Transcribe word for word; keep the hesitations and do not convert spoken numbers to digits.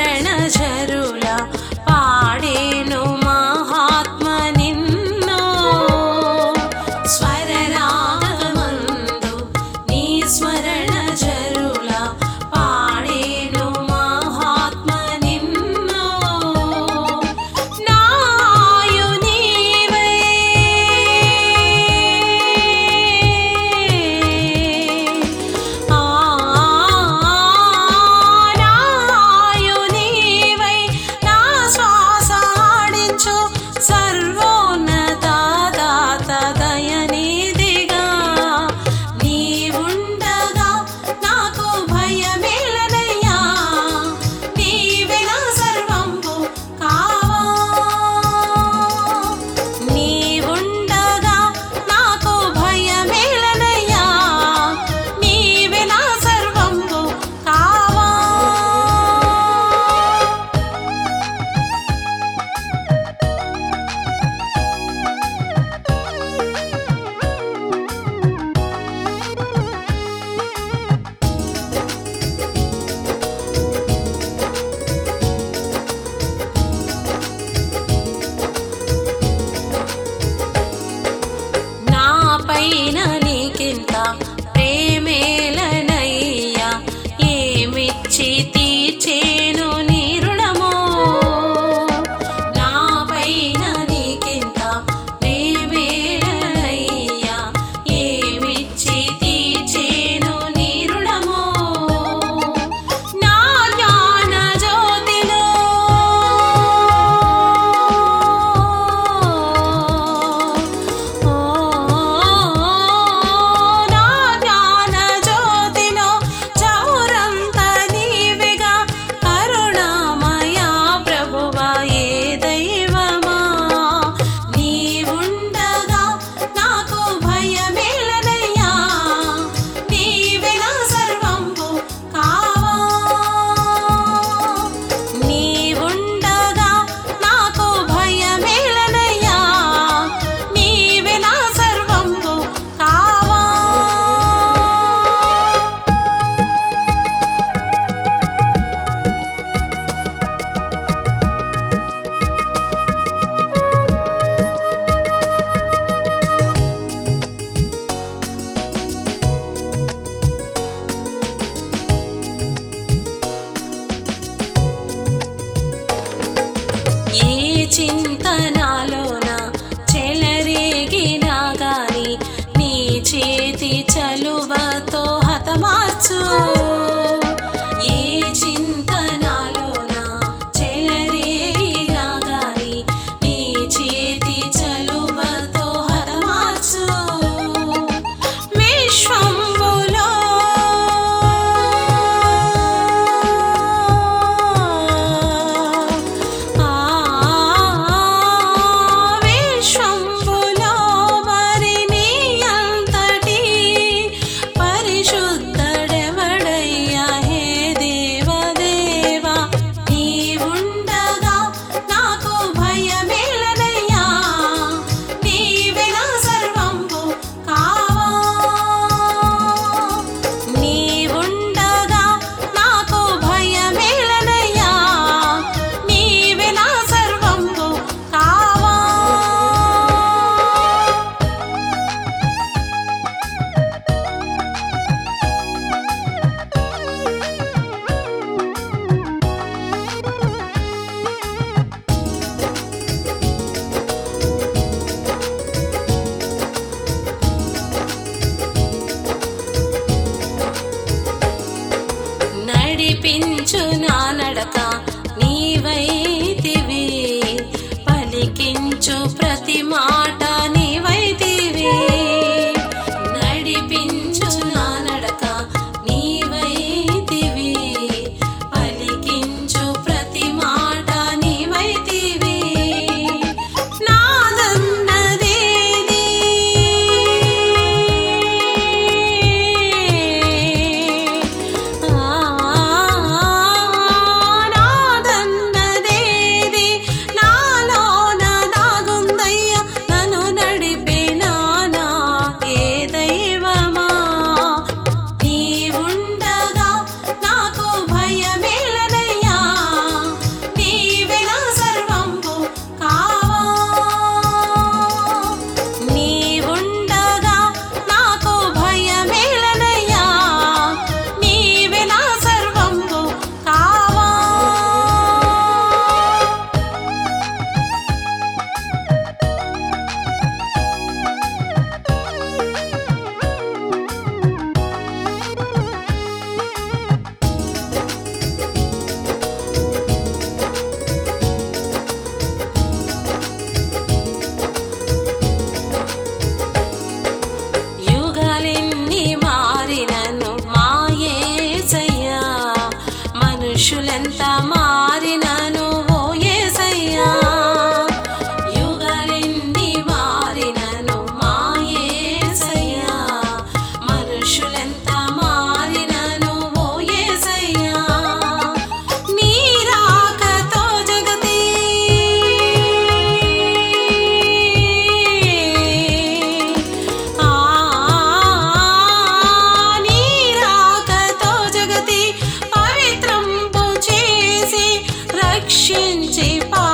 స్మరణ జరుల పాడేను మహాత్మ నిన్ను స్వరరాగమందు నీ స్మరణ జరుల పాడేను మహాత్మ నిన్ను నాయు నీవై ఆ నాయు నీవై నా శ్వాస ఆడించు సర్వోన్నత దాత దయనిధిగా నీవుండగా నాకు భయమేలనయ్యా నీవే నా సర్వంబు కావా నీవుండగా నాకు భయమేలనయ్యా నీవే నా సర్వంబు కావా నా పైన నీకింత ప్రేమేలనయ్యా ఏమిచ్చి తీర్చేను నీ రుణము నా పైన నీకింత ప్రేమేలనయ్యా ఏమిచ్చి తీర్చేను నీ రుణము నా జ్ఞాన జ్యోతిలో నా జ్ఞాన జ్యోతిలో చౌరంత నీవిగా కరుణామయా ప్రభువా ఏ దైవమా నీవుండగా నాకు భయమేలనయ్యా నీవే నా సర్వంబు కావా నీవుండగా నాకు భయమేలనయ్యా నీవే నా సర్వంబు కావా ఏ చింతనాలోన చెలరేగినా గాని నీ చేతి చలువతో హతమార్చు ఏ చింతనాలోన చెలరేగినా గాని నీ చేతి చలువతో హతమార్చు విశ్వంబులో ఆ రక్షించి